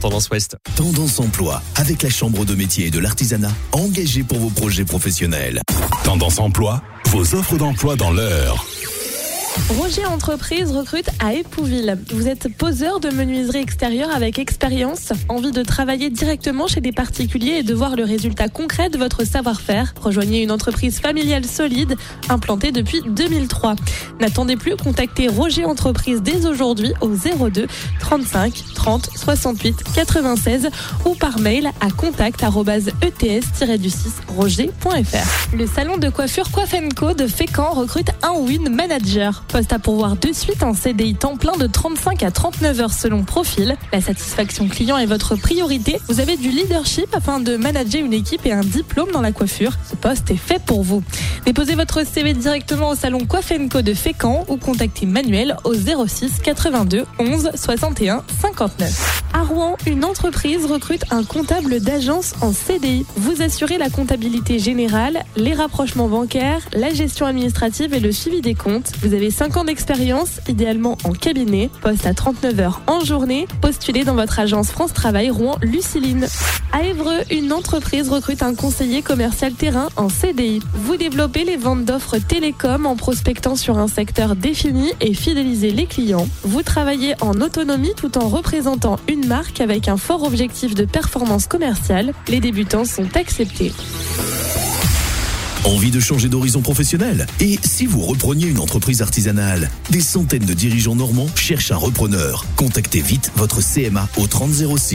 Tendance Ouest. Tendance Emploi, avec la Chambre de métier et de l'artisanat, engagée pour vos projets professionnels. Tendance Emploi, vos offres d'emploi dans l'heure. Roger Entreprise recrute à Épouville. Vous êtes poseur de menuiserie extérieure avec expérience, envie de travailler directement chez des particuliers et de voir le résultat concret de votre savoir-faire. Rejoignez une entreprise familiale solide, implantée depuis 2003. N'attendez plus, contactez Roger Entreprise dès aujourd'hui au 02 35 30 68 96 ou par mail à contact@ets-roger.fr. Le salon de coiffure Coiffe & Co de Fécamp recrute un ou une manager. Poste à pourvoir de suite en CDI temps plein de 35 à 39 heures selon profil. La satisfaction client est votre priorité. Vous avez du leadership afin de manager une équipe et un diplôme dans la coiffure. Ce poste est fait pour vous. Déposez votre CV directement au salon Coiffe & Co de Fécamp ou contactez Manuel au 06 82 11 61 59. À Rouen, une entreprise recrute un comptable d'agence en CDI. Vous assurez la comptabilité générale, les rapprochements bancaires, la gestion administrative et le suivi des comptes. Vous avez 5 ans d'expérience, idéalement en cabinet, poste à 39 heures en journée. Postulez dans votre agence France Travail Rouen Luciline. À Évreux, une entreprise recrute un conseiller commercial terrain en CDI. Vous développez les ventes d'offres télécom en prospectant sur un secteur défini et fidélisez les clients. Vous travaillez en autonomie tout en représentant une marque avec un fort objectif de performance commerciale. Les débutants sont acceptés. Envie de changer d'horizon professionnel? Et si vous repreniez une entreprise artisanale? Des centaines de dirigeants normands cherchent un repreneur. Contactez vite votre CMA au 30 06.